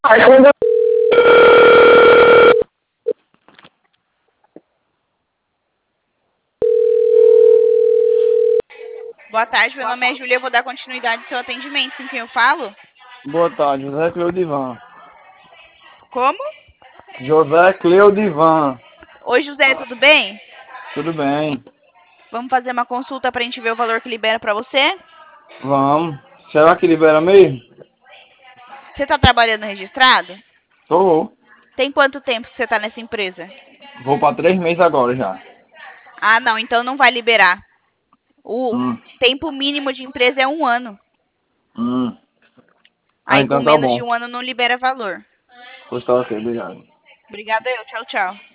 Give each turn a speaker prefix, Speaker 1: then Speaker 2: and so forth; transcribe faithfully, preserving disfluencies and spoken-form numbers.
Speaker 1: Aí quando eu...
Speaker 2: Boa tarde, meu nome é Júlia, eu vou dar continuidade ao seu atendimento. Com quem eu falo?
Speaker 1: Boa tarde, José Cleudivan.
Speaker 2: Como?
Speaker 1: José Cleudivan.
Speaker 2: Oi, José, tudo bem?
Speaker 1: Tudo bem?
Speaker 2: Vamos fazer uma consulta pra gente ver o valor que libera pra você?
Speaker 1: Vamos. Será que libera mesmo?
Speaker 2: Você tá trabalhando registrado?
Speaker 1: Tô.
Speaker 2: Tem quanto tempo que você tá nessa empresa?
Speaker 1: Vou pra três meses agora já.
Speaker 2: Ah, não, então não vai liberar. O
Speaker 1: Hum,
Speaker 2: tempo mínimo de empresa é um ano.
Speaker 1: hum. Ah,
Speaker 2: Aí com
Speaker 1: então tá
Speaker 2: menos de
Speaker 1: bom.
Speaker 2: um ano não libera valor.
Speaker 1: Pois tá ok, obrigado.
Speaker 2: Obrigada eu, tchau, tchau.